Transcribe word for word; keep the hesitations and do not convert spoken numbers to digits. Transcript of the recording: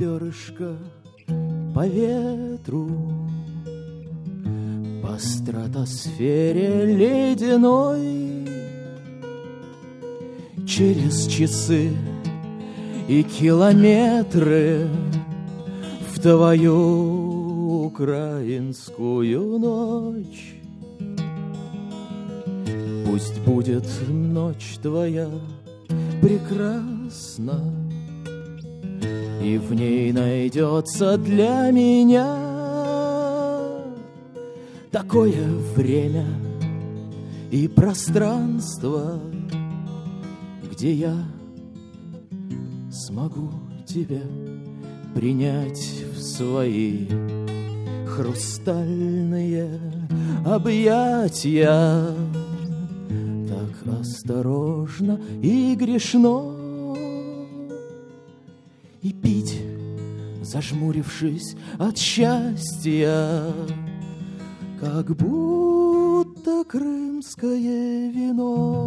перышко по ветру, по стратосфере ледяной, через часы и километры в твою украинскую ночь. Пусть будет ночь твоя прекрасна, и в ней найдется для меня такое время и пространство, где я смогу тебя принять в свои хрустальные объятия. Так осторожно и грешно, и пить, зажмурившись от счастья, как будто крымское вино.